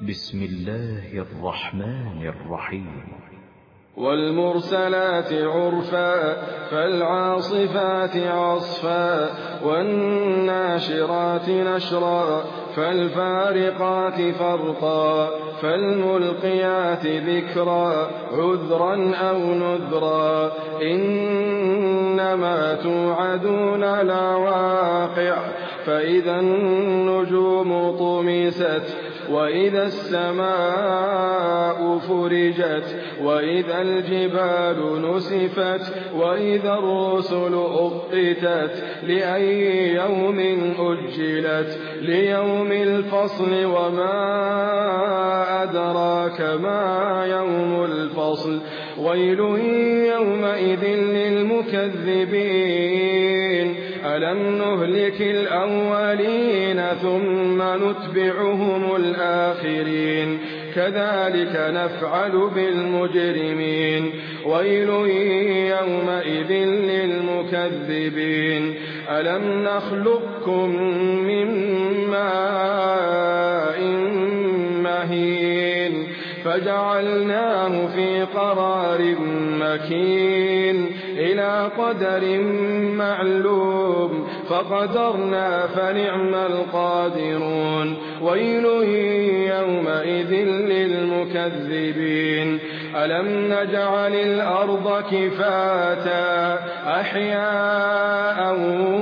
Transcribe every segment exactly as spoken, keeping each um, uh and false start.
بسم الله الرحمن الرحيم. والمرسلات عرفا فالعاصفات عصفا والناشرات نشرا فالفارقات فرقا فالملقيات ذكرا عذرا أو نذرا إنما توعدون لواقع فإذا النجوم طمست وإذا السماء فرجت وإذا الجبال نسفت وإذا الرسل أقتت لأي يوم أجلت ليوم الفصل وما أدراك ما يوم الفصل ويل يومئذ للمكذبين ألم نهلك الأولين ثم نتبعهم الآخرين كذلك نفعل بالمجرمين ويل يومئذ للمكذبين ألم نخلقكم من ماء مهين فجعلناه في قرار مكين إلى قدر معلوم فقدرنا فنعم القادرون ويل يومئذ للمكذبين ألم نجعل الأرض كفاتا أحياء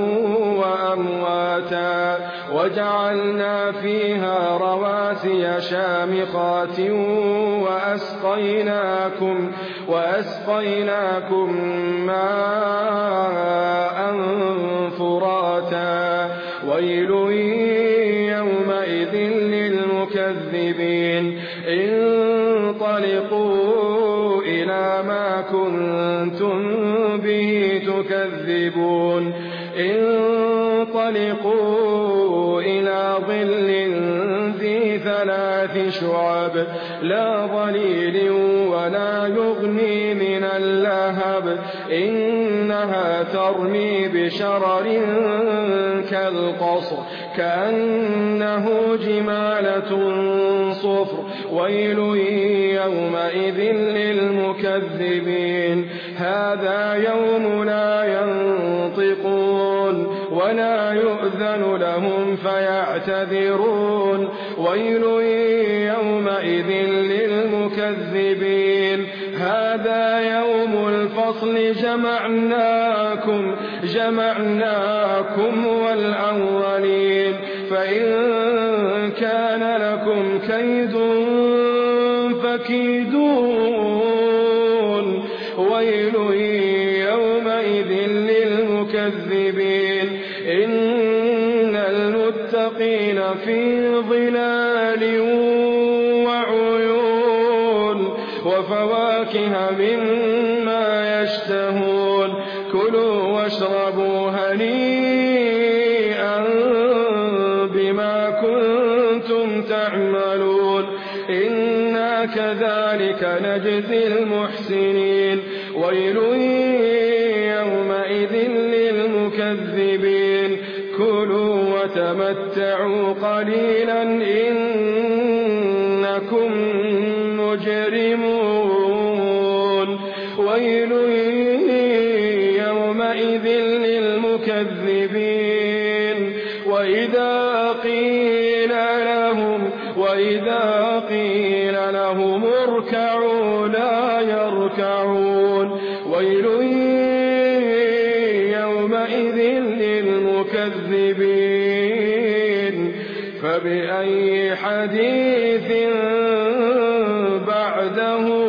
وأمواتا وجعلنا فيها رواسي شامخات وأسقيناكم وأسقيناكم ماء فراتا ويل يومئذ للمكذبين انطلقوا إلى ما كنتم به تكذبون انطلقوا إلى ظل ذي ثلاث شعب لا ظليل ولا يغني من اللهب إنها ترمي بشرر كالقصر كأنه جمالة صفر ويل يومئذ للمكذبين هذا يوم لا ينطقون ولا يؤذن لهم فيعتذرون ويل يومئذ للمكذبين هذا يوم الفصل جمعناكم جمعناكم والأولين فإن كان لكم كيد فكيدون ويل يومئذ للمكذبين إن المتقين في ظلال وعيون وفواكه مما يشتهون كلوا واشربوا هنيئا بما كنتم تعملون إنا كذلك نجزي المحسنين ويل يومئذ للمكذبين كلوا وتمتعوا قليلا إنكم مجرمون ويل يومئذ للمكذبين وإذا قيل لهم وإذا قيل لهم اركعوا لا يركعون ويل يومئذ للمكذبين فبأي حديث بعده